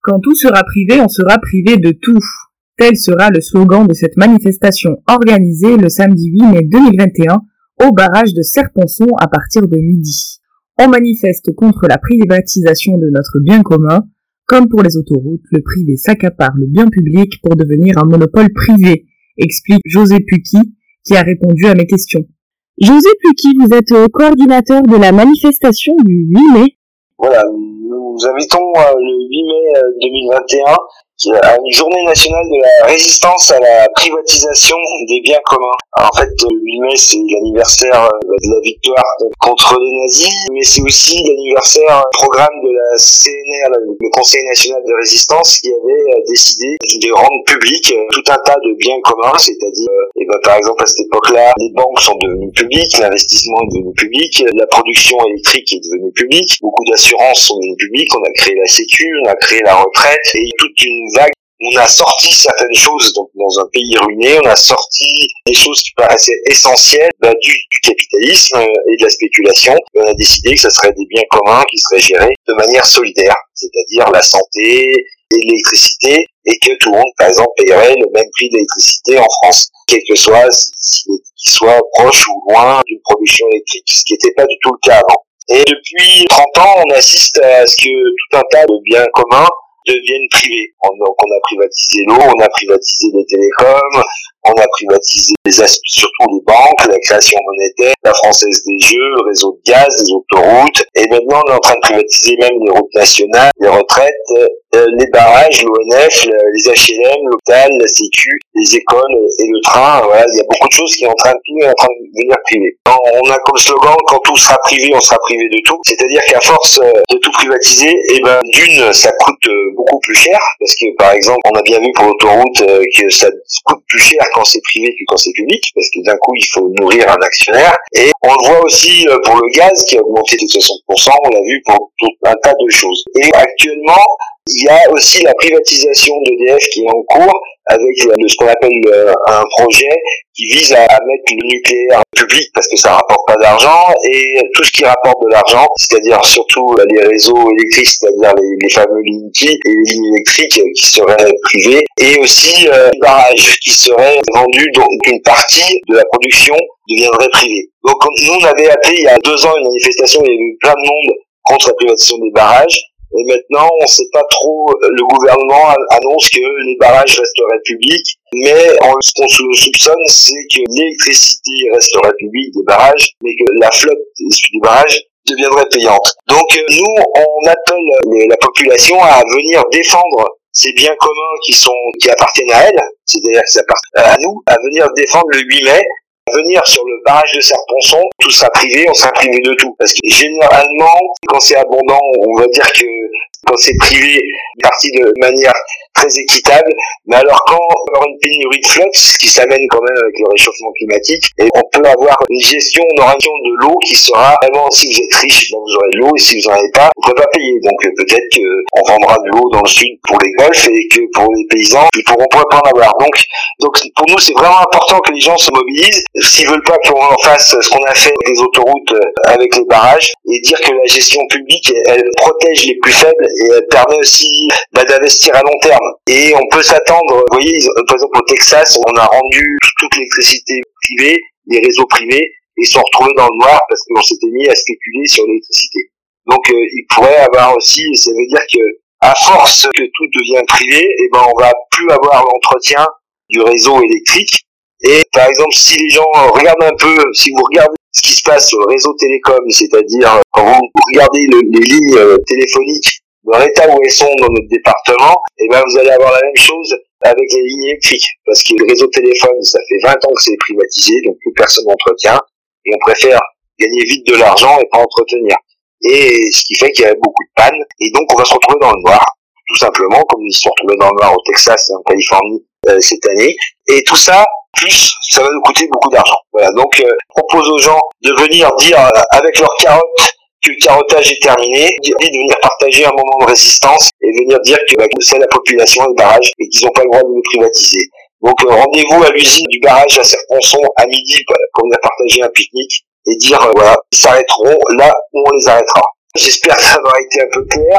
Quand tout sera privé, on sera privé de tout. Tel sera le slogan de cette manifestation organisée le samedi 8 mai 2021 au barrage de Serre-Ponçon à partir de midi. On manifeste contre la privatisation de notre bien commun. Comme pour les autoroutes, le privé s'accapare le bien public pour devenir un monopole privé, explique José Pucchi, qui a répondu à mes questions. José Pucchi, vous êtes coordinateur de la manifestation du 8 mai. Voilà, nous invitons le 8 mai 2021 à une journée nationale de la résistance à la privatisation des biens communs. Alors, en fait, le 8 mai, c'est l'anniversaire de la victoire contre les nazis, mais c'est aussi l'anniversaire du programme de la CNR, le Conseil national de résistance, qui avait décidé de rendre public tout un tas de biens communs, c'est-à-dire, par exemple, à cette époque-là, les banques sont devenues publiques, l'investissement est devenu public, la production électrique est devenue publique, beaucoup d'assurances sont devenues publiques, on a créé la Sécu, on a créé la retraite, et toute une vague. On a sorti certaines choses donc dans un pays ruiné, on a sorti des choses qui paraissaient essentielles du capitalisme et de la spéculation. Et on a décidé que ce serait des biens communs qui seraient gérés de manière solidaire, c'est-à-dire la santé et l'électricité, et que tout le monde, par exemple, payerait le même prix d'électricité en France, quel que soit qu'il soit proche ou loin d'une production électrique, ce qui n'était pas du tout le cas avant. Et depuis 30 ans, on assiste à ce que tout un tas de biens communs deviennent privés. Donc on a privatisé l'eau, on a privatisé les télécoms, on a privatisé surtout les banques, la création monétaire, la Française des Jeux, le réseau de gaz, les autoroutes, et maintenant on est en train de privatiser même les routes nationales, les retraites, les barrages, l'ONF, les HLM, l'hôpital, la Sécu, les écoles et le train. Voilà, il y a beaucoup de choses qui sont en train de devenir privées. On a comme slogan, quand tout sera privé, on sera privé de tout. C'est-à-dire qu'à force de tout privatiser, d'une, ça coûte beaucoup plus cher, parce que par exemple, on a bien vu pour l'autoroute que ça coûte plus cher quand c'est privé que quand c'est public, parce que d'un coup il faut nourrir un actionnaire. Et on le voit aussi pour le gaz qui a augmenté de 60%, on l'a vu pour tout un tas de choses. Et actuellement, il y a aussi la privatisation d'EDF qui est en cours, avec ce qu'on appelle un projet qui vise à mettre le nucléaire public parce que ça rapporte pas d'argent, et tout ce qui rapporte de l'argent, c'est-à-dire surtout les réseaux électriques, c'est-à-dire les fameux lignes et les lignes électriques qui seraient privées, et aussi les barrages qui seraient vendus, donc une partie de la production deviendrait privée. Donc nous on avait appelé il y a 2 ans une manifestation, il y avait eu plein de monde contre la privatisation des barrages. Et maintenant, on ne sait pas trop, le gouvernement annonce que les barrages resteraient publics, mais ce qu'on soupçonne, c'est que l'électricité resterait publique des barrages, mais que la flotte des barrages deviendrait payante. Donc nous, on appelle la population à venir défendre ces biens communs qui appartiennent à elle, c'est-à-dire qui appartiennent à nous, à venir défendre le 8 mai, venir sur le barrage de Serre-Ponçon, tout sera privé, on sera privé de tout. Parce que généralement, quand c'est abondant, on va dire que quand c'est privé, c'est parti de manière très équitable. Mais alors quand on va avoir une pénurie de flotte, ce qui s'amène quand même avec le réchauffement climatique, et on peut avoir une gestion, une organisation de l'eau qui sera vraiment, si vous êtes riche, ben vous aurez de l'eau, et si vous n'en avez pas, vous ne pourrez pas payer. Donc peut-être qu'on vendra de l'eau dans le sud pour les golfs, et que pour les paysans, ils pourront pas en avoir. Donc pour nous, c'est vraiment important que les gens se mobilisent. S'ils veulent pas qu'on en fasse ce qu'on a fait avec les autoroutes, avec les barrages, et dire que la gestion publique, elle protège les plus faibles, et elle permet aussi d'investir à long terme. Et on peut s'attendre, vous voyez, par exemple au Texas, on a rendu toute l'électricité privée, les réseaux privés, et ils sont retrouvés dans le noir parce qu'on s'était mis à spéculer sur l'électricité. Donc il pourrait avoir aussi, ça veut dire que à force que tout devient privé, on va plus avoir l'entretien du réseau électrique. Et par exemple, si les gens regardent un peu, si vous regardez ce qui se passe sur le réseau télécom, c'est-à-dire quand vous regardez les lignes téléphoniques dans l'état où elles sont dans notre département, vous allez avoir la même chose avec les lignes électriques. Parce que le réseau téléphone, ça fait 20 ans que c'est privatisé, donc plus personne n'entretient, et on préfère gagner vite de l'argent et pas entretenir. Et ce qui fait qu'il y a beaucoup de pannes, et donc on va se retrouver dans le noir, tout simplement, comme ils se sont retrouvés dans le noir au Texas et en Californie cette année. Et tout ça, plus, ça va nous coûter beaucoup d'argent. Voilà, donc on propose aux gens de venir dire avec leur carotte que le carottage est terminé, de venir partager un moment de résistance et venir dire que c'est la population, le barrage, et qu'ils n'ont pas le droit de le privatiser. Donc rendez-vous à l'usine du barrage à Serre-Ponçon à midi pour venir partager un pique-nique et dire voilà, ils s'arrêteront là où on les arrêtera. J'espère que ça aura été un peu clair.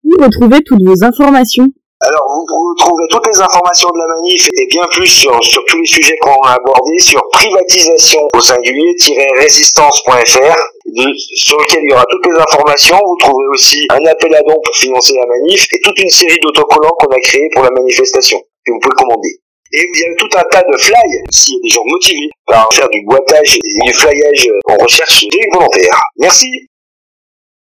Où retrouvez toutes vos informations? Alors, vous retrouvez toutes les informations de la manif et bien plus sur tous les sujets qu'on a abordés sur privatisation au singulier-résistance.fr, sur lequel il y aura toutes les informations. Vous trouverez aussi un appel à dons pour financer la manif et toute une série d'autocollants qu'on a créés pour la manifestation que vous pouvez commander. Et il y a tout un tas de flyers, s'il y a des gens motivés par faire du boitage et du flyage en recherche des volontaires. Merci.